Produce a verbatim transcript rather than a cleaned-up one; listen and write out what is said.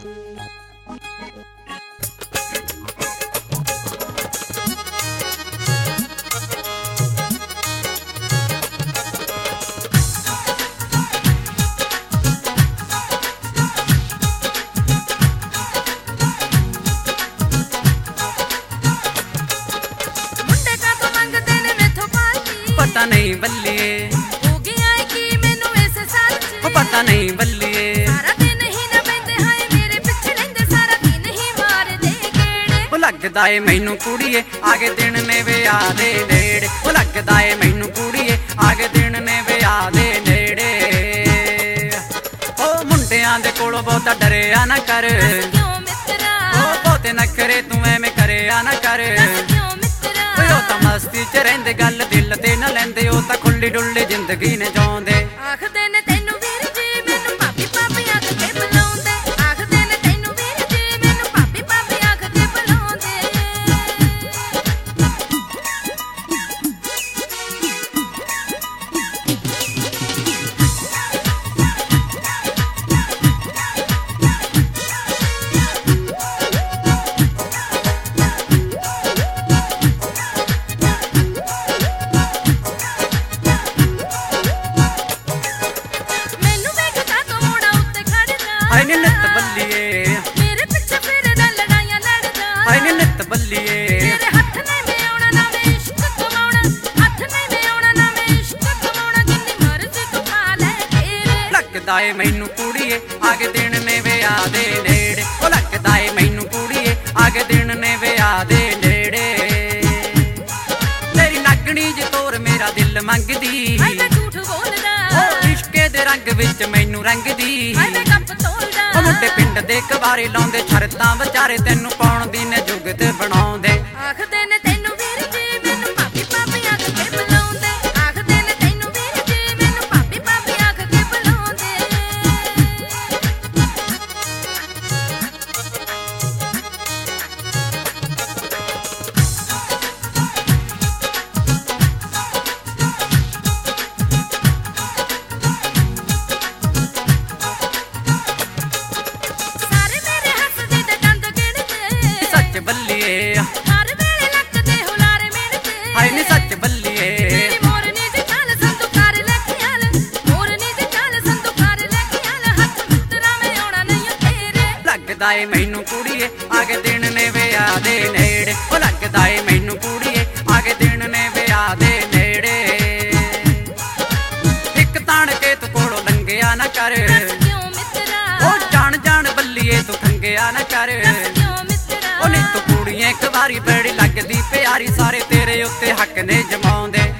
पता नहीं बल्लिए हो गया है कि मैनू इस साल च पता नहीं बल्लिए सारा दिन ही ना बैठे हाय मेरे पिछे लैंदे सारा दिन ही मार दे गेड़े ओ लगदा ए मैनू कुड़िए आगे दिन ने विआह दे नेड़े ओ लगदा ए मैनू कुड़िए आगे दिन ने विआह दे नेड़े ओ मुंडियां दे कोलों बहुता डरिया ना कर क्यों मित्रा ओ बहुते नखरे तू एवें करिया ना कर क्यों मित्रा ओ तां मस्ती च रहिंदे गल दिल ते ना लैंदे ओ तां खुल्ली डुल्ली जिंदगी ने जिउंदे आखदे ने तैनू वीर जी मैनू भाभी भाभी आख के बुलाउंदे आखदे ने तैनू वीर जी मैनू भाभी भाभी आख के बुलाउंदे मैनू वेख का तो मोड़ा उत्ते खड़दा हाय नी नित बल्लिए मेरे पिछे फिरदा लड़ाइयां लड़दा हाय नी नित बल्लिए तेरे हत्थ नहीं में आउणा ना मैं इश्क कमाउणा हत्थ नहीं में आउणा ना मैं इश्क कमाउणा जिन्नी मर्जी तू खा ले तेरे लगदा ए मैनू कुड़िए आगे दिन ने विआह दे नेड़े ओ लगदा ए मैनू कुड़िए आगे दिन ने विआह दे नेड़े तेरी लगनी जे तोर मेरा दिल मंगदी हाय मैं झूठ बोलदा ओ इश्के दे रंग विच मैनू रंगदी हाय मैं गप तोलदा ओ मुंडे पिंड दे कबारे लाउंदे शरतां विचारे तैनू पाउण दी ने जुगत बनाउंदे आखदे ने तैनू वीर जी मैनू भाभी भाभी आख के बुलाउंदे आखदे ने तैनू वीर जी मैनू भाभी भाभी आख के बुलाउंदे सारे मेरे हੱਸਦੇ ਤੇ ਦੰਦ ਗਿਣਦੇ सच बल्लिए ਹਰ ਵੇਲੇ ਲੱਕਦੇ ਹੁਲਾਰੇ ਮਿਣਦੇ हाय नी सच बल्लिए ਮੇਰੀ ਮੋਰਨੀ ਦੀ ਚਾਲ ਸੰਤੂ ਕਰ ਲੈ ਖਿਆਲ ਮੋਰਨੀ ਦੀ ਚਾਲ ਸੰਤੂ ਕਰ ਲੈ ਖਿਆਲ ਹੱਥ ਮਿੱਤਰਾ ਮੈਂ ਆਉਣਾ ਨਹੀਂ ਤੇਰੇ लगदा ए मैनू कुड़िए आगे दिन ने विआह दे नेड़े ओ लगदा ए मैनू कुड़िए आगे दिन ने विआह दे नेड़े इक ताण के तू कोलों लंघिया ना कर ਕਿਉਂ ਮਿੱਤਰਾ ओ जान जान बल्लिए तू खंगिया ना कर ਕਿਉਂ ਮਿੱਤਰਾ ओ नी तू कुड़िए एक बारी बड़ी लगदी प्यारी सारे तेरे उत्ते हक ने जमाउंदे